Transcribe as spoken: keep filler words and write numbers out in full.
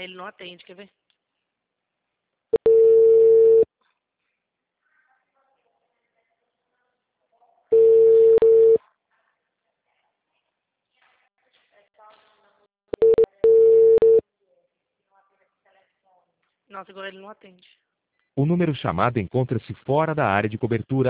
Ele não atende, quer ver? Nossa, agora ele não atende. O número chamado encontra-se fora da área de cobertura